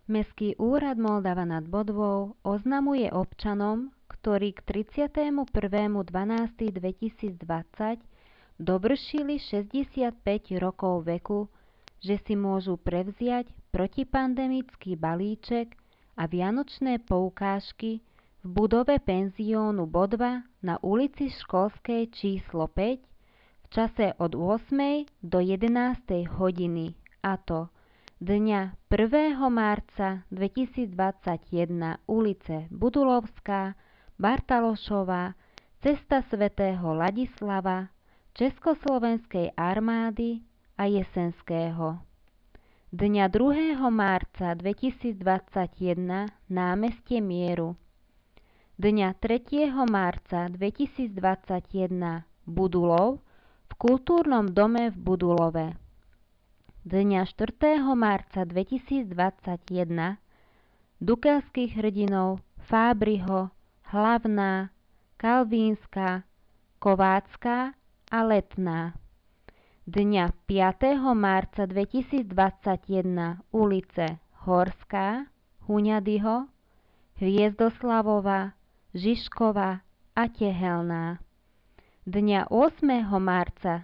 Mestský úrad Moldava nad Bodvou oznamuje občanom, ktorí k 31.12.2020 dovršili 65 rokov veku, že si môžu prevziať protipandemický balíček a vianočné poukážky v budove penziónu Bodva na ulici Školskej číslo 5 v čase od 8. do 11. hodiny, a to dňa 1. marca 2021 ulice Budulovská, Bartalošová, Cesta svätého Ladislava, Československej armády a Jesenského. Dňa 2. marca 2021 námestie Mieru. Dňa 3. marca 2021 Budulov v Kultúrnom dome v Budulove. Dňa 4. marca 2021 Dukelských hrdinov Fábriho, Hlavná, Kalvínska, Kovácka a Letná. Dňa 5. marca 2021 ulice Horská, Huňadyho, Hviezdoslavova, Žižkova a Tehelná. Dňa 8. marca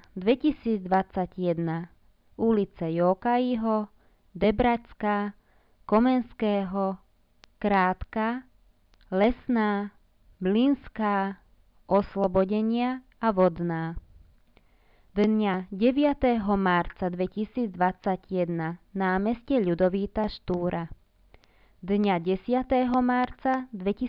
2021 ulice Jókajího, Debradská, Komenského, Krátka, Lesná, Mlynská, Oslobodenia a Vodná. Dňa 9. marca 2021 námestie Ľudovíta Štúra. Dňa 10. marca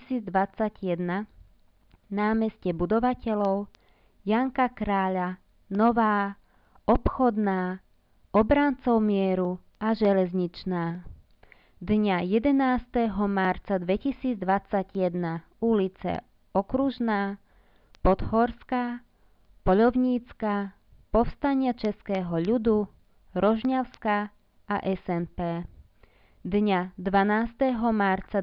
2021 námestie budovateľov Janka Kráľa, Nová, Obchodná, Obrancov mieru a Železničná. Dňa 11. marca 2021 ulice Okružná, Podhorská, Poľovnícka, Povstania českého ľudu, Rožňavská a SNP. Dňa 12. marca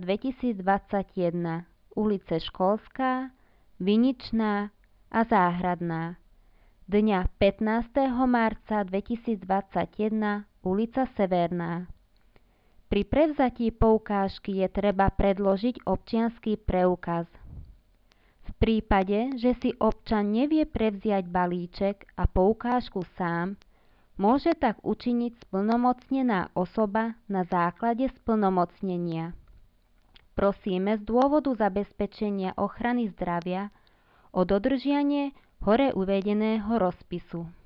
2021 ulice Školská, Viničná a Záhradná. Dňa 15. marca 2021 ulica Severná. Pri prevzatí poukážky je treba predložiť občiansky preukaz. V prípade, že si občan nevie prevziať balíček a poukážku sám, môže tak učiniť splnomocnená osoba na základe splnomocnenia. Prosíme z dôvodu zabezpečenia ochrany zdravia o dodržianie hore uvedeného rozpisu.